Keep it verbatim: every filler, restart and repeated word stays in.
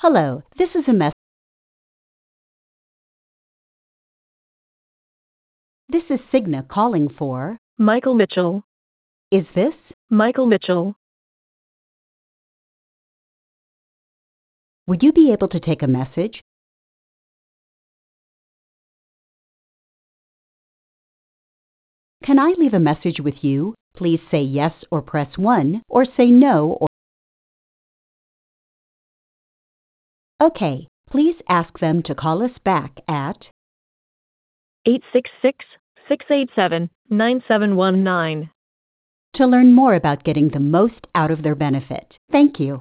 Hello, this is a mess. This is Cigna calling for. Michael Mitchell. Is this? Michael Mitchell. Would you be able to take a message? Can I leave a message with you? Please say yes or press one, or say no or. Okay, please ask them to call us back at eight six six, six eight seven, nine seven one nine. to learn more about getting the most out of their benefit. Thank you.